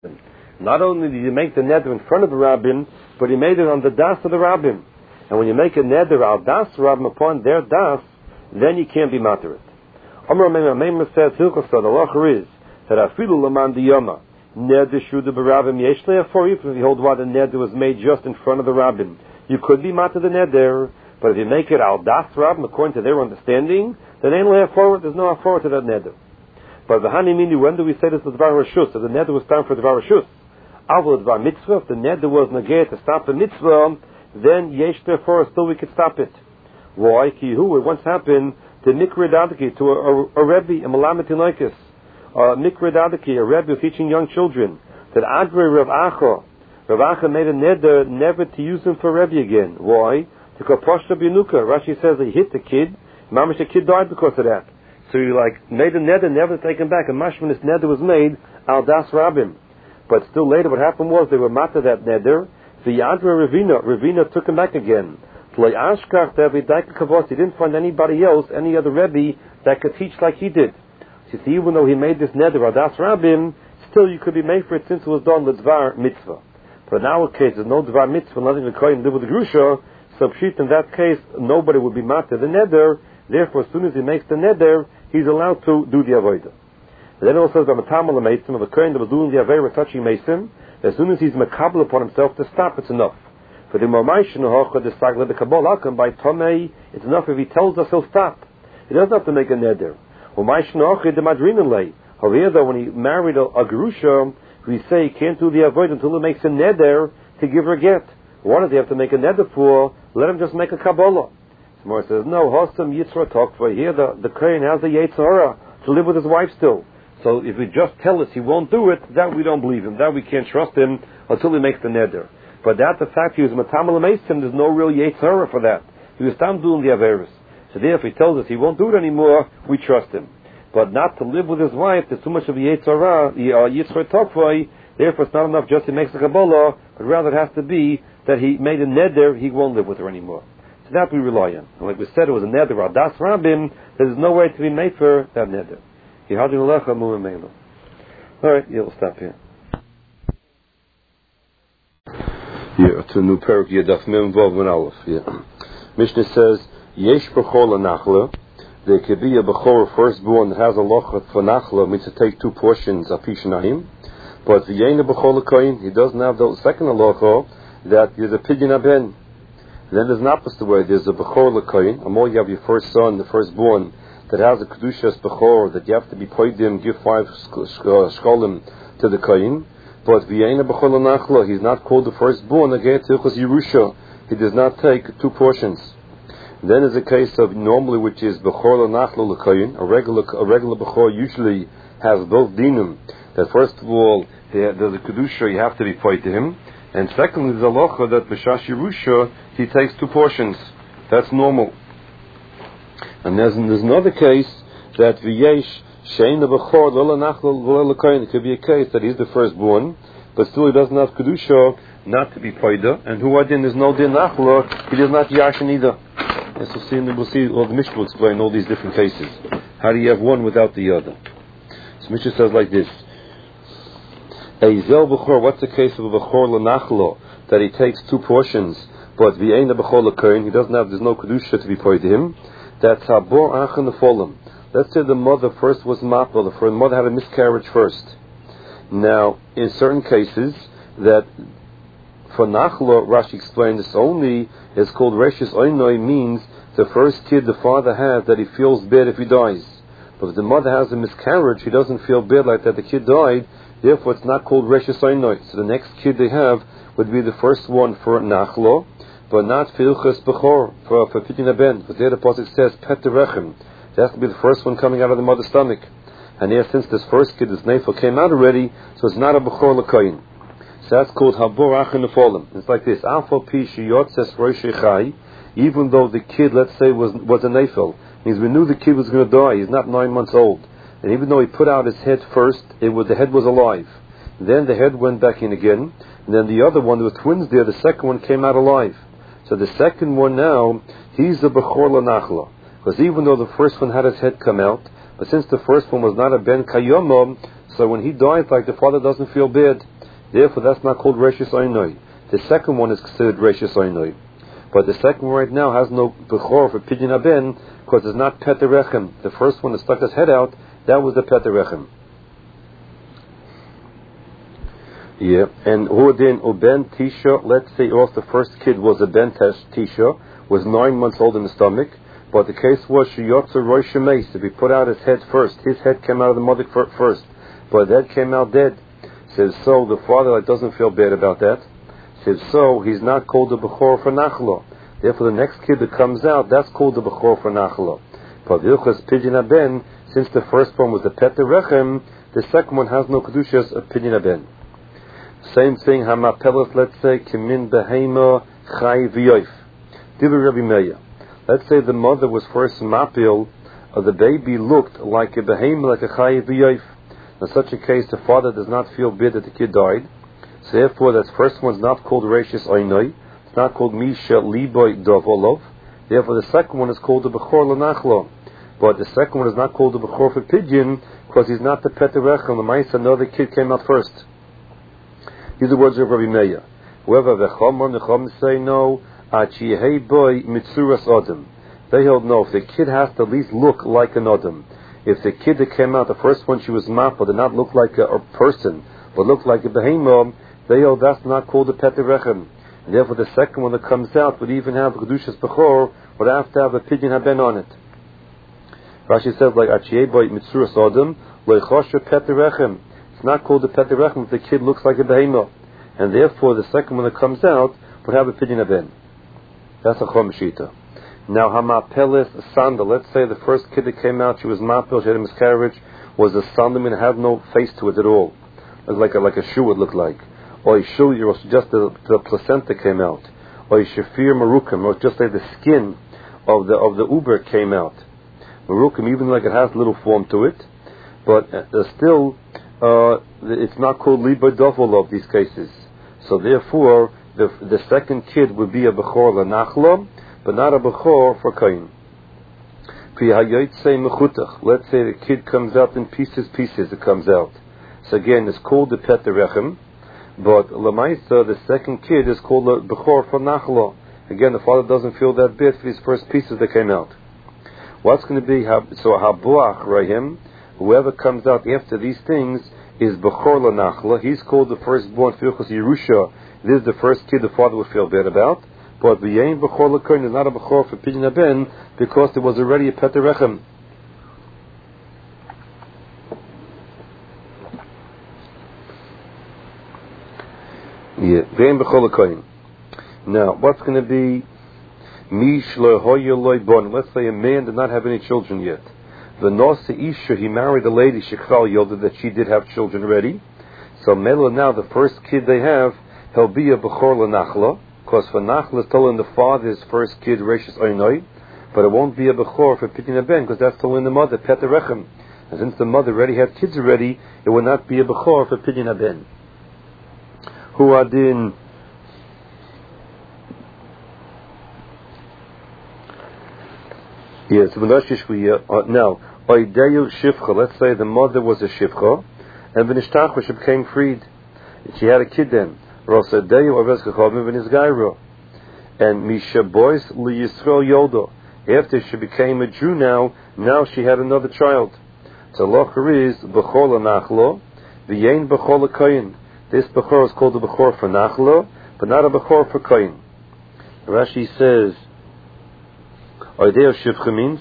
Not only did you make the neder in front of the rabbin, but you made it on the das of the rabbin. And when you make a neder al das rabbin upon their das, then you can't be matter it. Amar Meimer says, Hilchos, the halacha is that afilu laman diyama neder shuda b'rabbim yesh le'afor, even if you hold what the neder was made just in front of the rabbin, you could be matter the neder. But if you make it al das rabbin according to their understanding, then ain't le'afor, there's no afor to that neder. But the hanimini, when do we say this was dvar reshus? If the neder was time for dvar reshus, avol dvar mitzvah. If the neder was negay to stop the mitzvah, then yesh therefore still we could stop it. Why? Ki hu, it once happened to mikra dadaki, to a rebbe, a malamet ilaikis, mikra dadaki, a rebbe teaching young children, that adre Rav Acha made a neder never to use him for rebbe again. Why? To kaposhta binuka. Rashi says he hit the kid, mamish the kid died because of that. So he made a neder never to take him back. And mashman this neder was made al das rabbim. But still later what happened was they were matter that neder. The Yadra Ravina took him back again. He didn't find anybody else, any other Rebbe, that could teach like he did. So see, even though he made this neder adas rabbim, still you could be made for it since it was done with dvar mitzvah. But in our case, there's no dvar mitzvah, nothing to kohen live with the grusha. So in that case, nobody would be matter the neder. Therefore, as soon as he makes the neder, he's allowed to do the avodah. And then also the matamal meisim of a kohen that was doing the avera touching meisim. As soon as he's makabel upon himself to stop, it's enough. For the Mamaishin Hocha, the Sagla, the Kabbalah, by Tomei, it's enough if he tells us he'll stop. He doesn't have to make a neder. Mamaishin Hocha, the Madrinalei. However, though, when he married a Gerusha, we say he can't do the avoid until he makes a neder to give her a get. What does he have to make a neder for? Let him just make a Kabbalah. Samar says, no, Hosam Yitzra talk for here, the Kohen has a Yetzirah to live with his wife still. So if he just tell us he won't do it, that we don't believe him. That we can't trust him until he makes the neder. But that the fact he was matamal meisim, there's no real yetzirah for that. He was tam doing the averis. So therefore, if he tells us he won't do it anymore, we trust him. But not to live with his wife, there's too much of a yetzirah, yitzchor tokvoi. Therefore, it's not enough just he makes a kabbalah, but rather it has to be that he made a neder, he won't live with her anymore. So that we rely on. And like we said, it was a neder adas rabbim. There's no way to be made for that neder. Alright, yeah, we'll stop here. Yeah, to a new parak, Yadaf Mem Vav Ben Aleph. Yeah. Mishnah says, Yesh B'chol Nachla. There could be a B'chor firstborn that has a lochat for Nachla, means to take two portions of Pishanahim. But V'yena B'chol Koyin, he doesn't have the second halacha, that there's a pidyon aben. Then there's an opposite way, there's a B'chor Koyin, and more you have your first son, the firstborn, that has a kedushas bechor, that you have to be poidim, give 5 shkolim to the kohen. But v'yeina bechol nachla, he's not called the firstborn. Again, tilchos yerusha, he does not take 2 portions. Then there's a case of normally, which is bechor nachla l'kohen. A regular bechor usually has both dinim. That first of all, there's a kedusha, you have to be poid to him, and secondly, there's a locha that b'shash yerusha he takes 2 portions. That's normal. And there's another case that v'yesh shein bechor lo nachla l'kohen. It could be a case that he's the firstborn, but still he doesn't have kedusha not to be poida, and who adin there's no din nachla, he does not yashin either. As we'll see, the Mishnah will explain all these different cases. How do you have one without the other? So Mishnah says like this: a zel bechor. What's the case of a bechor l'nachla that he takes 2 portions, but v'yein bechor l'kohen, he doesn't have, there's no kedusha to be poida to him. That's habor achan nefolim. Let's say the mother first was mapel, the mother had a miscarriage first. Now, in certain cases, that for nachla, Rashi explained this only is called reshis oinoi, means the first kid the father has that he feels bad if he dies. But if the mother has a miscarriage, he doesn't feel bad like that the kid died. Therefore, it's not called reshis oinoi. So the next kid they have would be the first one for nachla, but not filchus bechor for pidyon ben, because there the pasuk says pet rechem. It has to be the first one coming out of the mother's stomach. And here, since this first kid, this nefel, came out already, so it's not a bechor l'koyin. So that's called habor achin nefolim. It's like this: Alpha pi shiyotzes roshei, even though the kid, let's say, was a nefel, means we knew the kid was going to die. He's not 9 months old, and even though he put out his head first, the head was alive. Then the head went back in again, and then the other one, there were twins there. The second one came out alive. So the second one now, he's a bechor l'nachla, because even though the first one had his head come out, but since the first one was not a ben kayomom, So when he dies, like the father doesn't feel bad. Therefore, that's not called Reishis Oinoi. The second one is considered Reishis Oinoi. But the second one right now has no Bechor for Pidyon Haben because it's not Peter Rechem. The first one that stuck his head out, that was the Peter Rechem. Yeah, and Huadin Uben Tisha, let's say also the first kid was a Ben Tisha, was 9 months old in the stomach, but the case was Shiyotzer Rosh Shemeis, if he put out his head first, his head came out of the mother first, but that came out dead. Says so, the father doesn't feel bad about that. Says so, he's not called the Bechor for Nachlo. Therefore the next kid that comes out, that's called the Bechor for Nachlo. But Vilchas Pidyon Haben, since the first one was the Peter Rechem, the second one has no Kedushas of Pidyon Haben. Same thing, Hamapelos, let's say, Kimin Behema Chai V'yoif. Divi Rabbi Meir. Let's say the mother was first Mapil, or the baby looked like a Behema, like a Chai V'yoif. In such a case, the father does not feel bad that the kid died. So therefore, that first one's not called Reishis Oinoi. It's not called Misha Liboy Dovolov. Therefore, the second one is called the Bechor L'Nachlo. But the second one is not called the Bechor for Pidyon, because he's not the Peter Rechem. The Maisa, another kid came out first. These are the words of Rabbi Meir. Whoever v'chomor nechom say no, achiyehei boy mitzuras odom. They hold no. If the kid has to at least look like an odom. If the kid that came out, the first one she was mapa, did not look like a person, but looked like a behemah, they hold that's not called a Peter Rechem. And therefore the second one that comes out would even have Kedushas Bechor, would have to have a Pidyon Haben on it. Rashi says like achiyehei boy mitzuras odom, loichosher Peter Rechem. It's not called a Peter Rechem if the kid looks like a behemoth. And therefore, the second one that comes out would have a Pidyon Haben. That's a Chom Shita. Now, Hamapelis, a sandal. Let's say the first kid that came out, she was Mapel, she had a miscarriage, was a sandal and had no face to it at all. It was like a shoe would look like. Or a shoe, it was just the placenta came out. Or a Shafir Marukim, or just like the skin of the uber came out. Marukim, even like it has a little form to it, but still, it's not called Liba Dovol of these cases. So therefore, the second kid would be a Bechor L'Nachlo, but not a Bechor for Kain. Let's say the kid comes out in pieces, it comes out. So again, it's called the Peter Rechem, but Lamaisa, the second kid, is called the Bechor for Nachlo. Again, the father doesn't feel that bad for these first pieces that came out. What's going to be, so Habuach Rahim, whoever comes out after these things is Bechor L'Nachla. He's called the firstborn Filchos Yerusha. This is the first kid the father would feel bad about. But V'yein Bechor L'Kohen is not a Bechor for Pidyon Haben because there was already a Peter Rechem. Yeah, V'yein Bechor L'Kohen. Now, what's going to be Mish Lo Hoya Lo Bon? Let's say a man did not have any children yet. The Nosa Isha, he married a lady, Shekval Yoda, that she did have children already. So Mela now, the first kid they have, he'll be a Bechor L'Nachla, because for Nachla is still in the father's first kid, Reishis Oinoi, but it won't be a Bechor for Pidyon Haben, because that's still in the mother, Peter Rechem. And since the mother already had kids already, it will not be a Bechor for Pidyon Haben. Who are din? Yes, now, Oideyu Shifcha, let's say the mother was a Shifcha, and V'nishtachva, she became freed. She had a kid then. Rosadeyu Ovezkachovim V'nisgayro. And Misha Bois Li Yisrael Yodo. After she became a Jew now she had another child. So Locher is Bechor L'Nachlo, V'yein Bechor L'Koyin. This Bechor is called a Bechor for Nachlo, but not a Bechor for Koyin. Rashi says, Oideo Shivcha means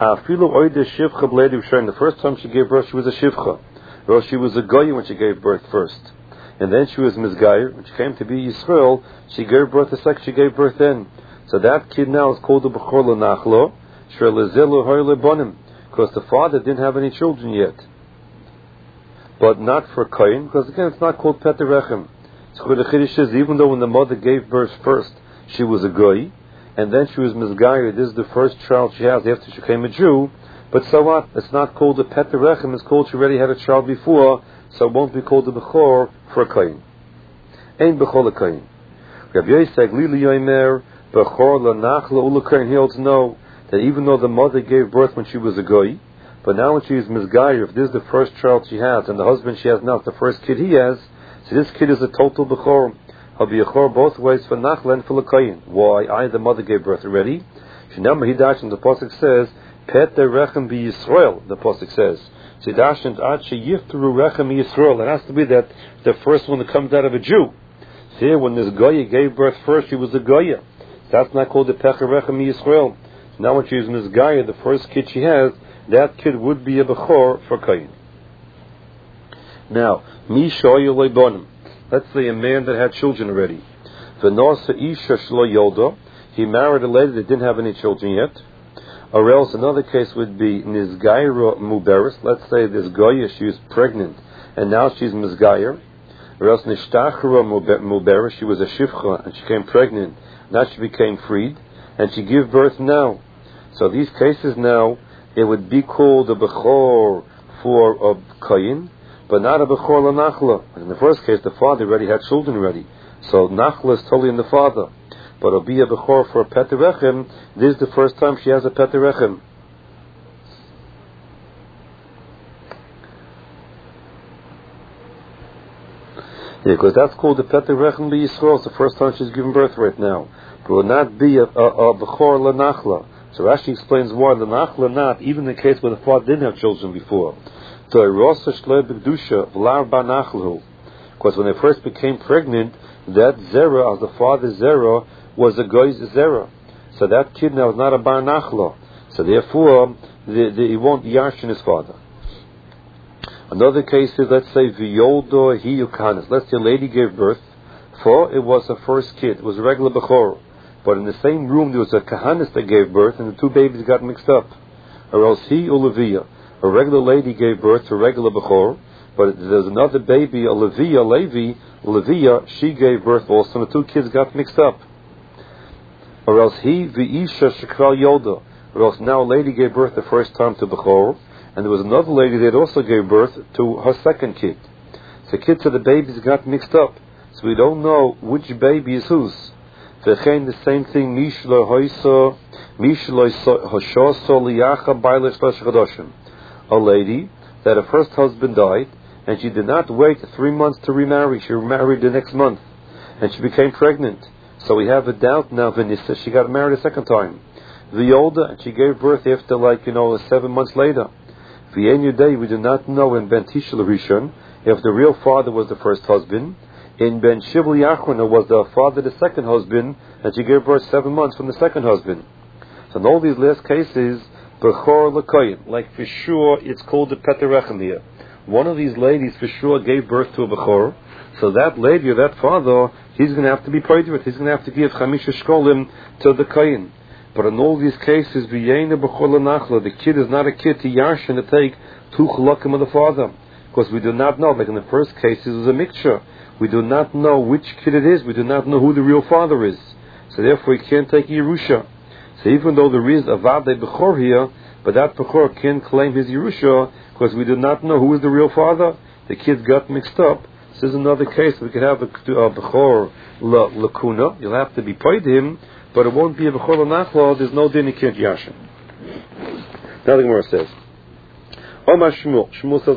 the first time she gave birth, she was a Shivcha. Well, she was a Goy when she gave birth first. And then she was Mizgayer. When she came to be Yisrael, she gave birth the second she gave birth then. So that kid now is called the Bechor L'Nachlo, because the father didn't have any children yet. But not for Koyin, because again, it's not called Peter Rechem. So the Chiddush is, even though when the mother gave birth first, she was a Goy, and then she was Mizgayer, this is the first child she has after she became a Jew, but so what? It's not called a Peter Rechem, it's called she already had a child before, so it won't be called a Bechor for a Koyin. Ein Bechor l'Koyin. Rabbi Yosef Lili Yomer, Bechor l'Nachla U'Koyin, he holds no, that even though the mother gave birth when she was a Goy, But now when she is Mizgayer, if this is the first child she has, and the husband she has now is the first kid he has, so this kid is a total Bechor. He'll be a Chor both ways for Nachla and for L'Koyin. Why? The mother gave birth already. Shinam Hidash, and the Pasuk says, Pet the Rechem be Yisrael, the Pasuk says. So Hidash and Ad Sheyiftru Rechem Yisrael. It has to be that the first one that comes out of a Jew. So here, when this Goya gave birth first, she was a Goya. That's not called the Pecha Rechem Yisrael. Now when she is Mizgaya, the first kid she has, that kid would be a Bechor for Kayin. Now, Mi Shoyu Leibonim. Let's say a man that had children already. V'nosa Isha Shlo Yolda. He married a lady that didn't have any children yet. Or else another case would be Nizgaira Muberis. Let's say this Goya, she was pregnant, and now she's Mizgayer. Or else Nishtachara Muberis, she was a Shifcha, and she became pregnant. Now she became freed, and she gave birth now. So these cases now, it would be called a Bechor for a Kayin, but not a Bechor LaNachla. In the first case, the father already had children already. So Nachla is totally in the father. But it'll be a Bechor for a Peterechem. This is the first time she has a Peterechem. Yeah, because that's called the Peterechem Yisrael. It's the first time she's given birth right now. But it will not be a Bechor LaNachla. So Rashi explains why the Nachla not, even in the case where the father didn't have children before. Because when they first became pregnant, that Zerah, as the father's Zerah, was a Goy's Zerah. So that kid now is not a Bar Nachla. So therefore, he won't Yarshin his father. Another case is, let's say, V'yoldo hi Yukanis. Let's say a lady gave birth, for it was her first kid. It was a regular Bechor. But in the same room there was a Kahanis that gave birth, and the two babies got mixed up. Or else he or Leviah. A regular lady gave birth to a regular Bechor, but there's another baby, a Leviah, she gave birth also, and the two kids got mixed up. Or else he, V'isha Shekral Yoda. Or else now a lady gave birth the first time to Bechor, and there was another lady that also gave birth to her second kid. So kids of the babies got mixed up. So we don't know which baby is whose. V'chein the same thing, Mishlo Hoshoso Liyacha Bailish Chadoshim. A lady that her first husband died, and she did not wait 3 months to remarry. She remarried the next month, and she became pregnant. So we have a doubt now. Vanessa, she got married a second time. The older, and she gave birth after 7 months later. V'yen Yudei, we do not know in Ben Tishel Rishon if the real father was the first husband. In Ben Shivli Yachron was the father the second husband, and she gave birth 7 months from the second husband. So in all these last cases, Bechor L'Koyin, like for sure it's called the Peterechem here. One of these ladies for sure gave birth to a Bechor, so that lady or that father, he's going to have to be paid with. He's going to have to give Chamisha Shkolim to the Koyin. But in all these cases, V'yena Bechor L'Nachla, the kid is not a kid to Yarshin to take 2 Chalakim of the father. Because we do not know, like in the first case, it was a mixture. We do not know which kid it is. We do not know who the real father is. So therefore, we can't take Yerusha. So even though there is a Vadei Bechor here, but that Bechor can't claim his Yerusha because we do not know who is the real father. The kids got mixed up. This is another case. We could have a Bechor Lakuna. You'll have to be paid him, but it won't be a Bechor L'Nachla. There's no din, he can't Yashin. Now the Gemara says, Omar Shmuel. Shmuel says